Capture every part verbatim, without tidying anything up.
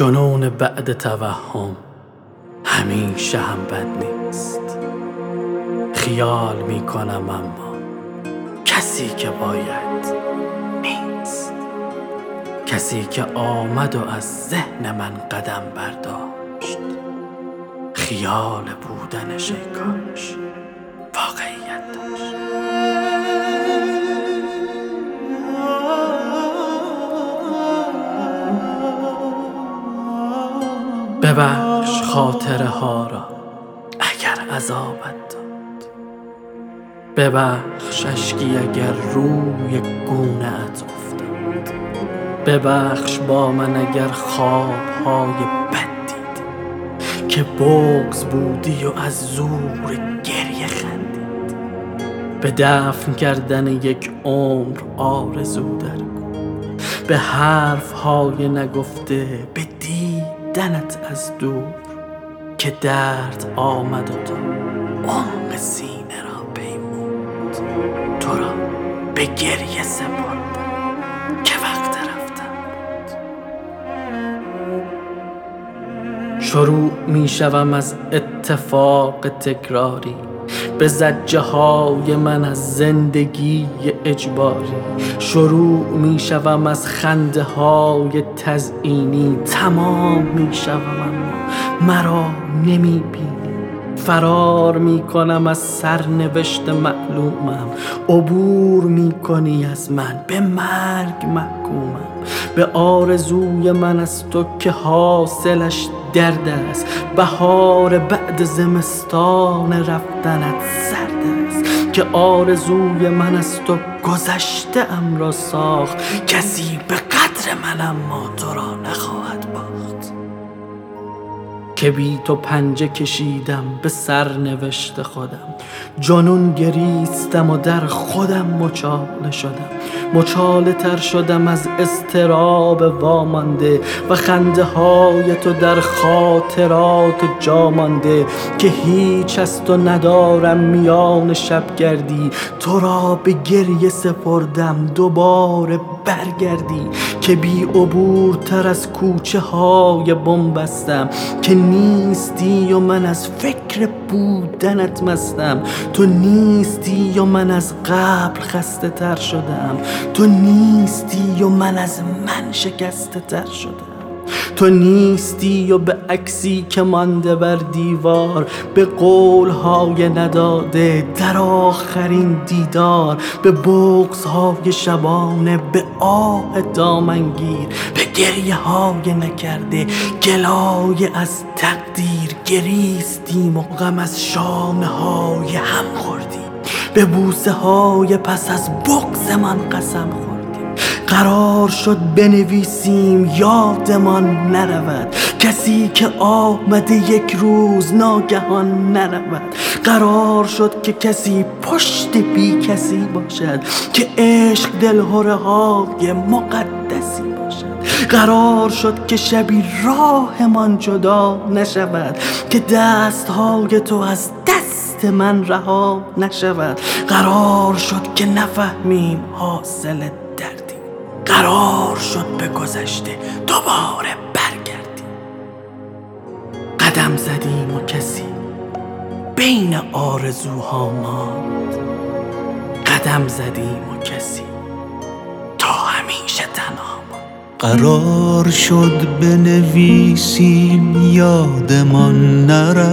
جنون بعد توهم همیشه هم بد نیست. خیال میکنم اما کسی که باید نیست. کسی که آمد و از ذهن من قدم برداشت، خیال بودنش ای کاش واقعیت داشت. ببخش خاطره ها را اگر عذابت داد، ببخش اشکی اگر روی گونه ات افتاد، ببخش با من اگر خواب های بد دیدی که بغض بودی و از زور گریه خندید. به دفن کردن یک عمر آرزو در گو، به حرف های نگفته، به دیدنت از دور که درد آمد و تو عمق سینه را پیمود. تو را به گریه سپردم که وقت رفتن بود. شروع می شوم از اتفاق تکراری، به زجه های من از زندگی اجباری. شروع می شوم از خنده های تزئینی، تمام می شوم اما مرا نمی بینی. فرار می کنم از سرنوشت معلومم، عبور می کنی از من، به مرگ محکومم. به آرزوی من از تو که حاصلش درد است، بهار بعد زمستان رفتنت سرد است. که آرزوی من از تو گذشته ام را ساخت، کسی به قدر من اما تو را نخواهد باخت. که بی تو پنجه کشیدم به سرنوشت خودم، جنون گریستم و در خودم مچاله شدم. مچاله تر شدم از اضطراب وامانده و خنده های تو در خاطرات جا مانده. که هیچ از تو ندارم میان شب گردی، تو را به گریه سپردم دوباره برگردی. که بی عبور تر از کوچه های بنبستم، که نیستی و من از فکر بودنت مستم. تو نیستی و من از قبل خسته تر شدم، تو نیستی و من از من شکسته تر شدم. تو نیستی و به عکسی که مانده بر دیوار، به قولهای نداده در آخرین دیدار، به بغضهای شبانه، به آه دامنگیر، به گریه های نکرده، گلای از تقدیر. گریستیم و غم از شانه های هم خوردیم، به بوسه های پس از بغض من قسم خوردیم. قرار شد بنویسیم یادمان نرود، کسی که آمده یک روز ناگهان نرود. قرار شد که کسی پشت بی کسی باشد، که عشق دلهره های مقدسی باشد. قرار شد که شبی راهمان جدا نشود، که دست های تو از دست من رها نشود. قرار شد که نفهمیم حاصل دردیم، قرار شد به گذشته دوباره برگردیم. قدم زدیم و کسی بین آرزوها ماند، قدم زدیم و کسی تا همیشه تنها ماند. قرار شد بنویسیم یادمان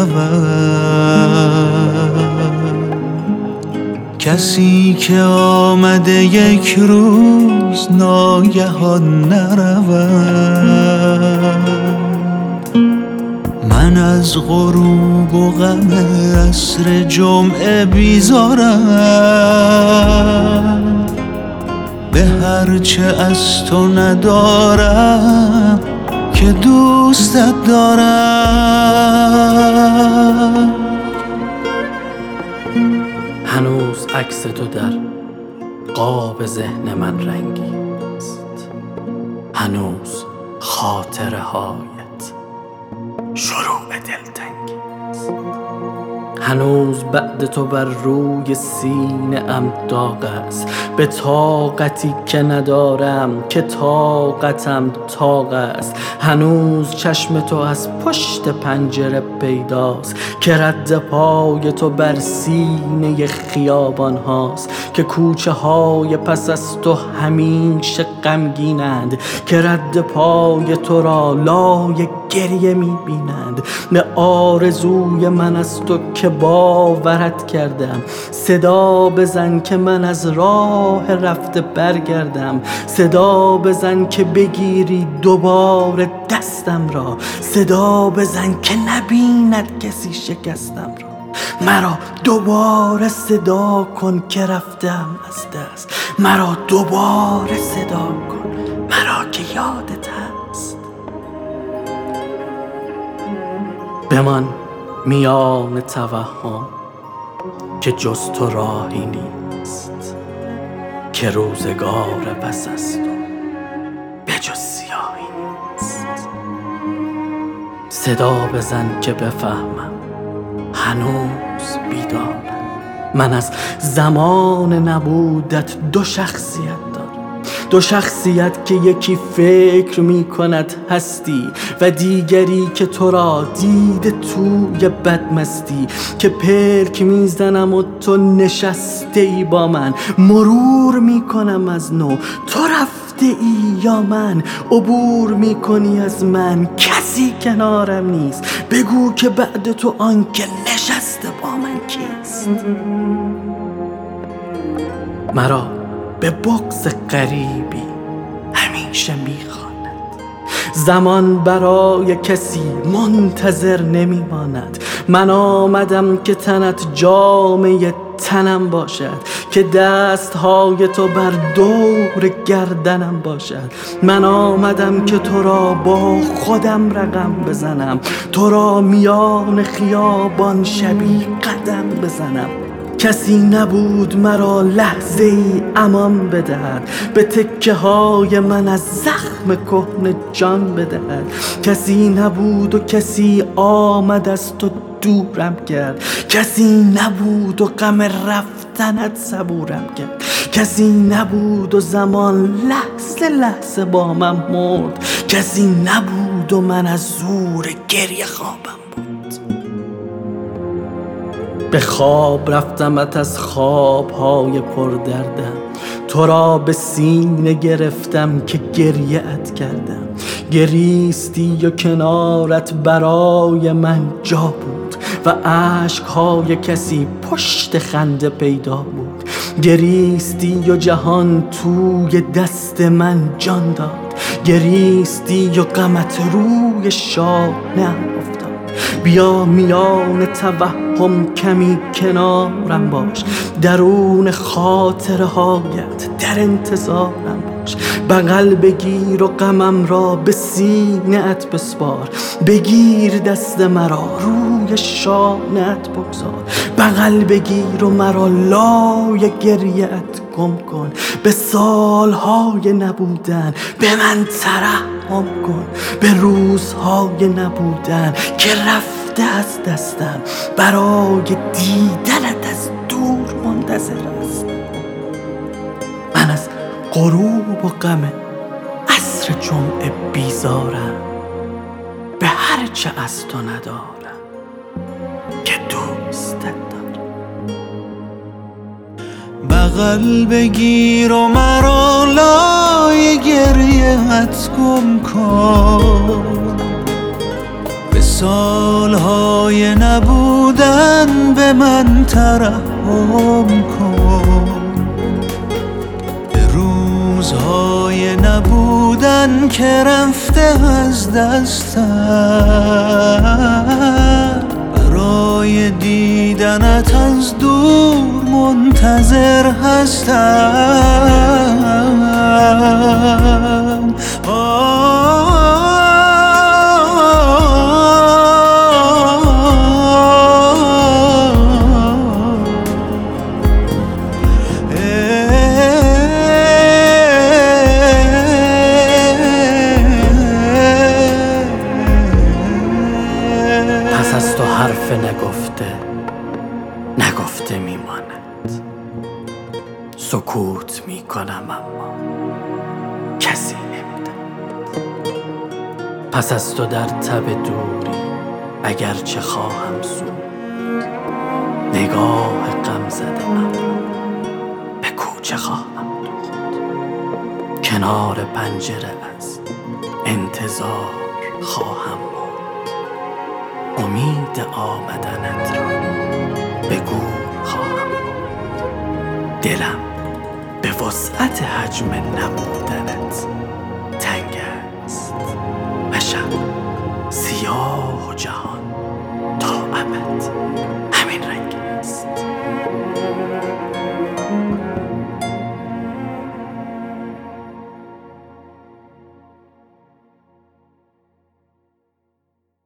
نرود، کسی که آمده یک روز ناگهان نرود. من از غروب و غم عصر جمعه بیزارم، به هرچه از تو ندارم که دوستت دارم. هنوز عکس تو در قاب ذهن من رنگیست، هنوز خاطره هایت شروع دلتنگیست. هنوز بعد تو بر روی سینه ام داغ است، به طاقتی که ندارم که طاقتم طاق است. هنوز چشم تو از پشت پنجره پیداست که رد پای تو بر سینه خیابان هاست، که کوچه های پس از تو همیشه غمگینند، که رد پای تو را لای گریه میبینند. به آرزوی من از تو که باورت کردم صدا بزن که من از راه رفته برگردم. صدا بزن که بگیری دوباره دستم را، صدا بزن که نبیند کسی شکستم را. مرا دوباره صدا کن که رفتم از دست، مرا دوباره صدا کن، مرا که یادت هست. بمان میان توهم که جز تو راهی نیست، که روزگار پس از تو به جز سیاهی نیست. صدا بزن که بفهمم هنوز بیدارم، من از زمان نبودت دو شخصیت دارم. دو شخصیت که یکی فکر می کند هستی و دیگری که تو را دیده توی بدمستی، که پلک می زنم و تو نشسته ای با من، مرور می کنم از نو تو رفته ای یا من عبور می کنی از من، کسی کنارم نیست. بگو که بعد تو آن که نشسته با من کیست. مرا به بغض غریبی همیشه میخواند، زمان برای کسی منتظر نمیماند. من آمدم که تنت جامه تنم باشد، که دستهای تو بر دور گردنم باشد. من آمدم که تو را با خودم رقم بزنم، تو را میان خیابان شبی قدم بزنم. کسی نبود مرا لحظه ای امان بدهد، به تکه های من از زخم کهنه جان بدهد. کسی نبود و کسی آمد از تو دورم کرد، کسی نبود و غم رفتنت صبورم کرد. کسی نبود و زمان لحظه لحظه با من مرد، کسی نبود و من از زور گریه خوابم بود. به خواب رفتمت از خوابهای پردردم، تو را به سینه گرفتم که گریه‌ات کردم. گریستی و کنارت برای من جا بود و اشک‌های کسی پشت خنده پیدا بود. گریستی و جهان توی دست من جان داد، گریستی و غمت روی شانه‌ام افتاد. بیا میان توهم کمی کنارم باش، درون خاطره هایت در انتظارم باش. بغل بگیر و غمم را به سینه ات بسپار، بگیر دست مرا روی شانه‌ات بگذار. بغل بگیر و مرا لای گریه ات گم کن، به سالهای نبودن به من ترحم کن، به روزهای نبودن که رفته از دستم، برای دیدنت از دور منتظر است. من از غروب و غم عصر جمعه بیزارم، به هر چه از تو ندارم که دوستت دارم. بغل بگیر و مرا لای گریه‌ات گم کن، به سالهای نبودن به من ترحم کن، به روزهای نبودن که رفته از دستم، برای دیدنت از دور منتظر هستم. پس از تو حرف نگفته رفته میماند. سکوت میکنم اما کسی نمیداند. پس از تو در تب دوری اگرچه خواهم سود، نگاه غم زده‌ام را به کوچه خواهم دوخت. کنار پنجره از انتظار خواهم بود، امید آمدنت را به گور خواهم بود. دلم به وسعت حجم نبودنت تنگ است و شب سیاه